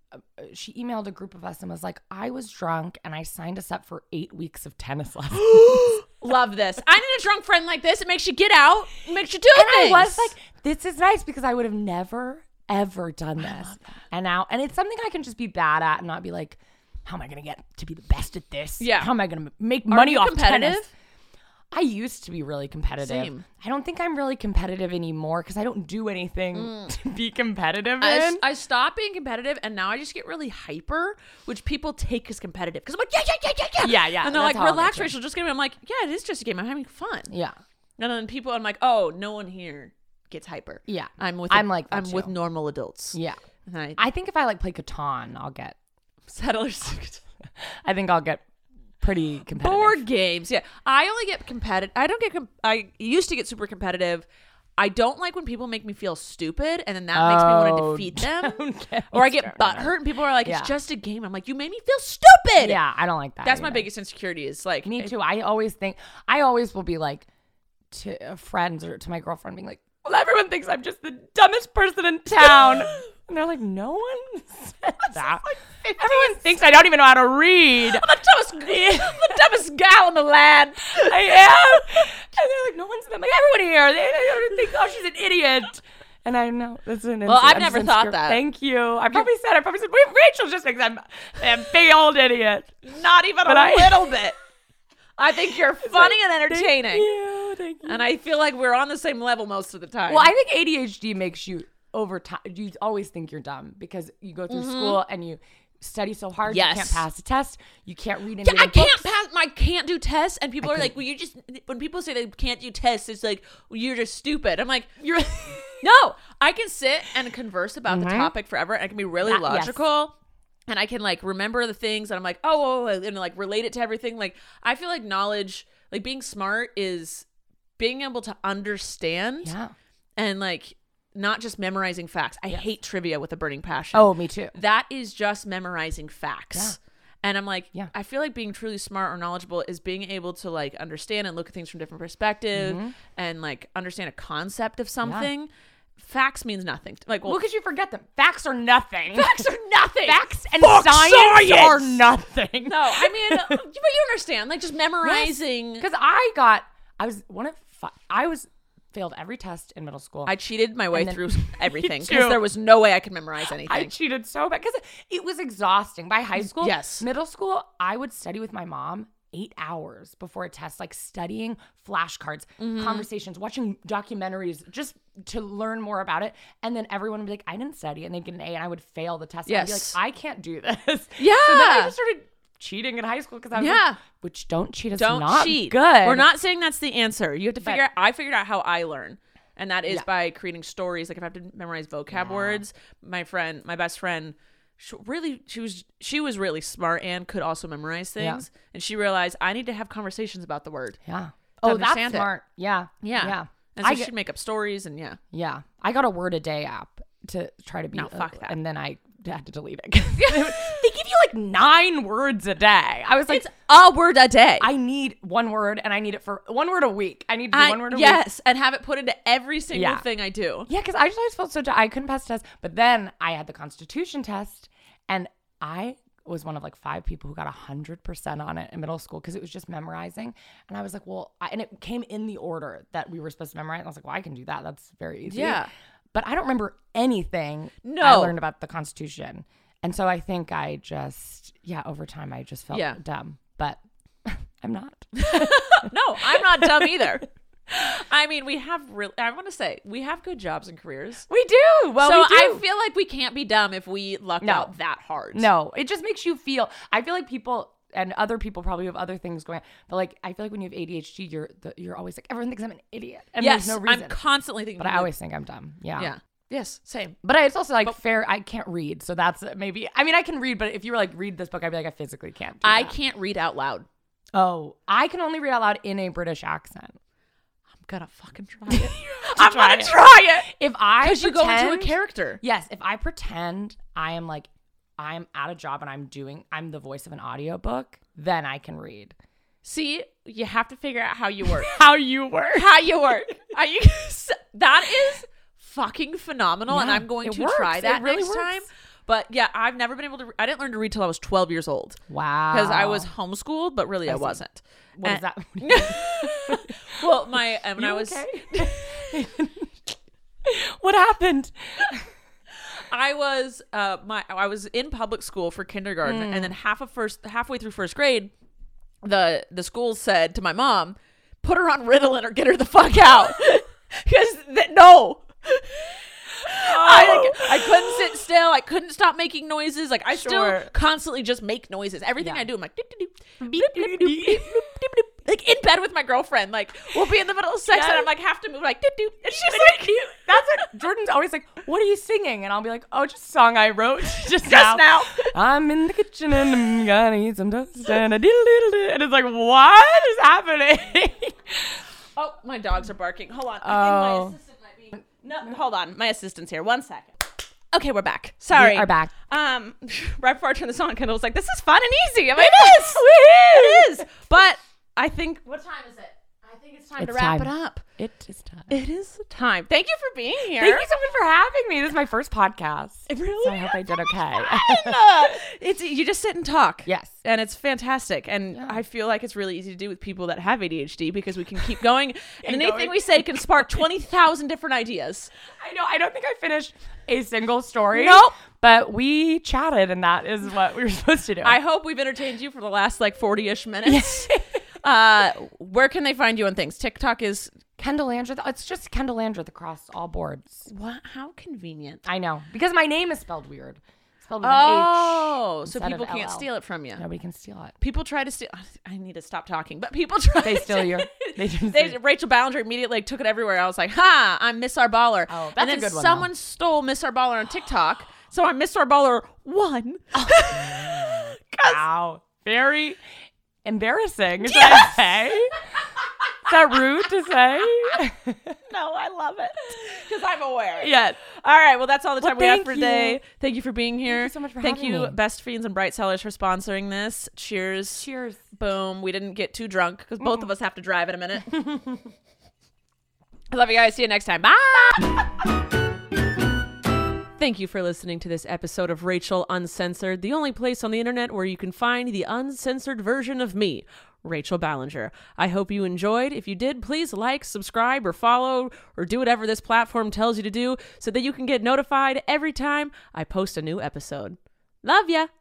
a group of us and was like, I was drunk and I signed us up for 8 weeks of tennis lessons. Love this. I need a drunk friend like this. It makes you get out. It makes you do things. I was like, this is nice because I would have never, ever done this. And it's something I can just be bad at and not be like, how am I going to get to be the best at this? Yeah. How am I going to make money off competitive? tennis? I used to be really competitive. Same. I don't think I'm really competitive anymore because I don't do anything to be competitive in. I stopped being competitive, and now I just get really hyper, which people take as competitive. Because I'm like, yeah. And they're like, relax, Rachel, just a game. I'm like, yeah, it is just a game. I'm having fun. Yeah. And then people, I'm like, oh, no one here gets hyper. Yeah. I'm with normal adults. Yeah. And I think if I like play Catan, I'll get settlers. I think I'll get pretty competitive. Board games, yeah. I only get competitive. I used to get super competitive. I don't like when people make me feel stupid, and then that makes me want to defeat them. Or I get butthurt, and people are like, "It's just a game." I'm like, "You made me feel stupid." Yeah, I don't like that. That's my biggest insecurity. Is like me too. I always will be like to friends or to my girlfriend, being like, "Well, everyone thinks I'm just the dumbest person in town." And they're like, no one said that. Everyone thinks I don't even know how to read. I'm the dumbest gal in the land. I am. And they're like, no one's like everyone here. They think, oh, she's an idiot. And I know that's an. Well, I've never thought that. Thank you. I probably said, Rachel just thinks I'm a big old idiot. Not even a little bit. I think you're funny and entertaining. Thank you. And I feel like we're on the same level most of the time. Well, I think ADHD makes you over time. You always think you're dumb because you go through school and you study so hard. Yes. You can't pass a test. You can't read any of the books. I can't do tests. And people are like, well, when people say they can't do tests, it's like, well, you're just stupid. I'm like, no, I can sit and converse about the topic forever. And I can be really logical. Yes. And I can like remember the things and I'm like, oh, and like relate it to everything. Like, I feel like knowledge, like being smart is being able to understand and like, not just memorizing facts. I hate trivia with a burning passion. Oh, me too. That is just memorizing facts. Yeah. And I'm like, I feel like being truly smart or knowledgeable is being able to like understand and look at things from different perspectives and like understand a concept of something. Yeah. Facts means nothing. Like, well, because you forget them. Facts are nothing. Facts are nothing. Facts and science are nothing. No, I mean, but you understand, like just memorizing. Because I was failed every test in middle school. I cheated my way through everything too. because there was no way I could memorize anything. I cheated so bad because it was exhausting. By high school, Yes. middle school, I would study with my mom 8 hours before a test, like studying flashcards, conversations, watching documentaries just to learn more about it. And then everyone would be like, I didn't study. And they'd get an A and I would fail the test. And I'd be like, Yes. I can't do this. Yeah. So then I just started cheating in high school because I was Yeah. like, which don't cheat. It's Don't not cheat. good. We're not saying that's the answer. You have to But- figure out. I figured out how I learn. And that is Yeah. by creating stories. Like if I have to memorize vocab words, my best friend, she was really smart and could also memorize things. Yeah. And she realized I need to have conversations about the word. Yeah. Oh, that's understand it. smart. Yeah. Yeah. Yeah. And so I she'd make up stories and Yeah. I got a word a day app to try to be. No, fuck that. And then I had to delete it. They give you like 9 words a day. I was like, it's a word a day. I need 1 word and I need it for 1 word a week. I need to do 1 word a week. Yes, and have it put into every single Yeah. thing I do. Yeah, because I just always felt so I couldn't pass the test. But then I had the Constitution test and I was one of like 5 people who got 100% on it in middle school because it was just memorizing. And I was like, well, and it came in the order that we were supposed to memorize. And I was like, well, I can do that. That's very easy. Yeah. But I don't remember anything No. I learned about the Constitution. And so I think I just, over time I just felt dumb. But I'm not. No, I'm not dumb either. I mean, I want to say, we have good jobs and careers. We do. Well, So we do. I feel like we can't be dumb if we lucked out that hard. No, it just makes you feel. I feel like people and other people probably have other things going on, but like I feel like when you have ADHD, you're always like everyone thinks I'm an idiot, and Yes, there's no reason. I'm constantly thinking. But I always think I'm dumb. Yeah. Yeah. Yes. Same. But it's also like fair. I can't read, so that's maybe. I mean, I can read, but if you were like read this book, I'd be like, I physically can't. I can't read out loud. Oh, I can only read out loud in a British accent. I'm gonna fucking try it. I'm gonna try it. If I Because you go into a pretend- character. Yes, if I pretend I'm at a job and I'm the voice of an audiobook, then I can read. See, you have to figure out how you work. How you work. How you work. That is fucking phenomenal, and Yeah, I'm going it to works. try that It really next works. time. But yeah, I've never been able to. I didn't learn to read till I was 12 years old. Wow. Because I was homeschooled, but really I see. wasn't. What is And- that? Well, when I was, okay? What happened? I was in public school for kindergarten, and then halfway through first grade, the school said to my mom, "Put her on Ritalin or get her the fuck out," because no. I couldn't sit still. I couldn't stop making noises. Like I still Sure. constantly just make noises. Everything Yeah. I do, I'm like, doop, doop, doop, beep, doop, doop, beep, doop, doop, doop. Like in bed with my girlfriend. Like we'll be in the middle of sex and I'm like have to move like doop doop. And she's like, That's what Jordan's always like, what are you singing? And I'll be like, oh, just a song I wrote just now. I'm in the kitchen and I'm gonna eat some toast and a diddle diddle diddle. And it's like, what is happening? oh, my dogs are barking. Hold on. I Oh. think my assistant might be. No, hold on. My assistant's here. 1 second. Okay, we're back. Sorry. We are back. Right before I turned this on, Kendall was like, "This is fun and easy." I'm like, it is. But I think. What time is it? I think it's time to wrap it up. It is time. It is time. Thank you for being here. Thank you so much for having me. This is my first podcast. It really So I hope I did okay. It's you just sit and talk. Yes. And it's fantastic. And I feel like it's really easy to do with people that have ADHD because we can keep going. And anything going. we say can spark 20,000 different ideas. I know. I don't think I finished a single story. Nope. But we chatted, and that is what we were supposed to do. I hope we've entertained you for the last like 40-ish minutes. Where can they find you on things? TikTok is Kendall Landreth. It's just Kendall Landreth across all boards. what? How convenient. I know. Because my name is spelled weird. Spelled with Oh, an H. so instead people of can't LL. steal it from you. Nobody can steal it. People try to steal. I need to stop talking, but people try. They steal your. They just Rachel Ballinger immediately like, took it everywhere. I was like, "Ha! I'm Miss Our Baller." Oh, that's and then a good one, someone stole Miss Our Baller on TikTok, so I'm Miss Our Baller 1. Wow. Very embarrassing. Is that say? Is that rude to say? No, I love it because I'm aware. Yes. All right. Well, that's all the time we have thank for you. today. Thank you for being here. you so much for Thank having you, me. Best Fiends and Bright Sellers, for sponsoring this. Cheers. Cheers. Boom. We didn't get too drunk because both of us have to drive in a minute. I love you guys. See you next time. Bye. Thank you for listening to this episode of Rachel Uncensored, the only place on the internet where you can find the uncensored version of me, Rachel Ballinger. I hope you enjoyed. If you did, please like, subscribe, or follow, or do whatever this platform tells you to do so that you can get notified every time I post a new episode. Love ya!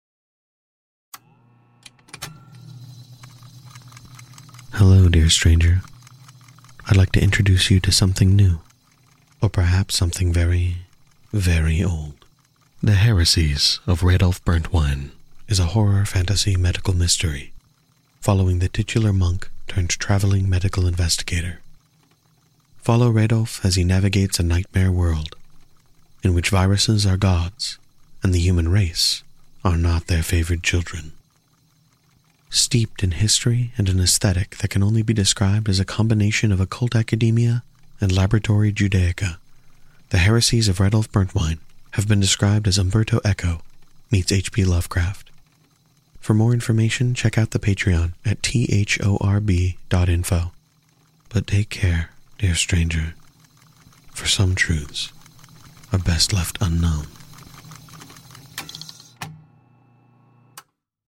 Hello, dear stranger. I'd like to introduce you to something new, or perhaps something very, very old. The Heresies of Radolf Burntwine is a horror fantasy medical mystery following the titular monk turned traveling medical investigator. Follow Radolf as he navigates a nightmare world in which viruses are gods and the human race are not their favored children. Steeped in history and an aesthetic that can only be described as a combination of occult academia and laboratory Judaica, the Heresies of Radolf Burntwine have been described as Umberto Eco meets H.P. Lovecraft. For more information, check out the Patreon at thorb.info. But take care, dear stranger, for some truths are best left unknown.